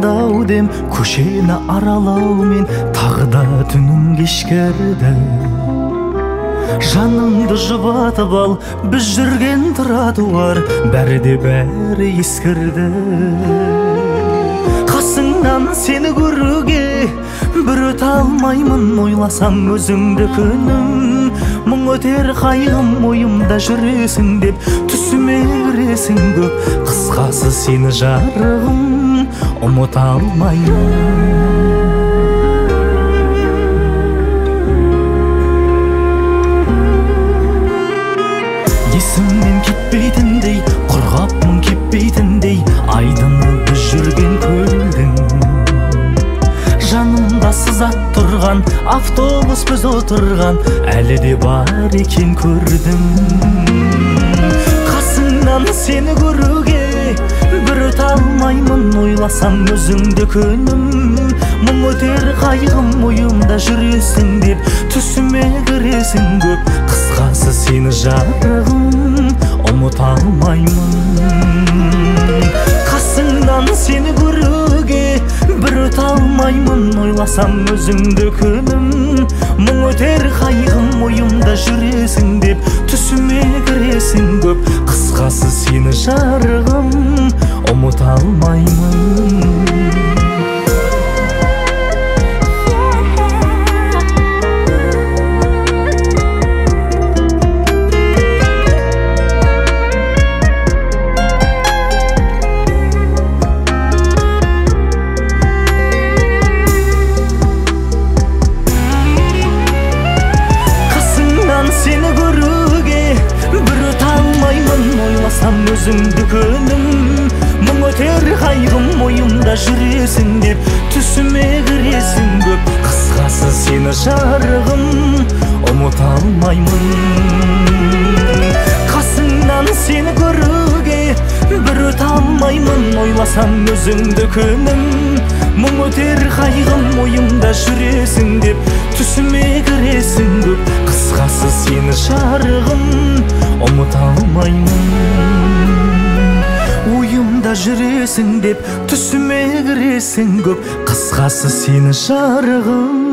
ау дем көшені аралаумен тағы да түнім кешкерді. Жаныңды жұбатып ал, біз жүрген тротуар бәрі де бәрі ескірді. Қасыңнан сені көруге бір өте алмаймын, ойласам өзіңді күнім. Мың өтер қайғым ойымда жүресің деп түсіме кіресің көп. Қысқасы сені жарығым ұмыта алмаймын. Есімнен кетпейтіндей, құрғапмын кетпейтіндей, айдыны біз жүрген көлдің. Жанымда сызат тұрған автобус біз отырған, әлі де бар екен көрдім. Қасыңнан сені көруге бір өте алмаймын, ойласам өзіңді күнім. Мың өтер қайғым ойымда жүресің деп түсіме кіресің көп. Қысқасы сені жарығым ұмыта алмаймын. Қасыңнан сені көруге бір өте алмаймын, ойласам өзіңді күнім. Мың өтер қайғым ойымда жүресің деп түсіме кіресің көп. Қысқасы сені жарығым ұмыта алмаймын. Сені көруге бір өте алмаймын, ойласам өзіңді күнім. Мың өтер қайғым ойымда жүресің деп түсіме кіресің көп. Қысқасы сені жарығым ұмыта алмаймын. Қасыңнан сені көруге бір өте алмаймын, ойласам өзіңді күнім. Мың өтер қайғым ойымда жүресің деп түсіме кіресің көп. Қысқасы сені жарығым ұмыта алмаймын. Ойымда жүресің деп түсіме кіресің көп. Қысқасы сені жарығым